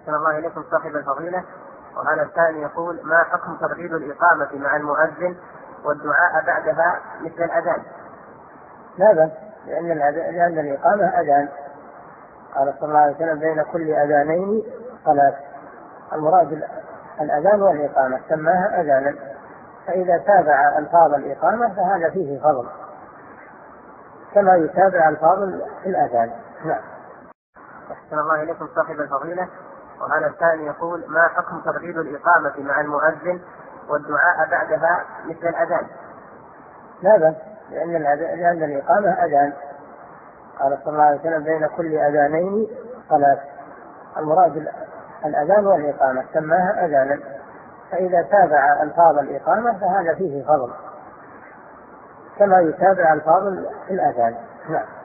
أحسن الله إليكم صاحب الفضيلة. وهذا الثاني يقول: ما حكم ترديد الإقامة مع المؤذن والدعاء بعدها مثل الأذان؟ لا بأس، لأن الإقامة أذان، قال صلى الله عليه وسلم: بين كل أذانين صلاة. المراد الأذان والإقامة، سماها أذانا، فإذا تابع ألفاظ الإقامة فهذا فيه فضل كما يتابع ألفاظ الأذان. نعم. أحسن الله إليكم صاحب الفضيلة. وهذا الثاني يقول: ما حكم ترديد الإقامة مع المؤذن والدعاء بعدها مثل الأذان؟ لا بأس، لأن الإقامة أذان، قال صلى الله عليه وسلم: بين كل أذانين صلاة. المراد الأذان والإقامة، سماها أذانا، فإذا تابع ألفاظ الإقامة فهذا فيه فضل كما يتابع ألفاظ الأذان. نعم.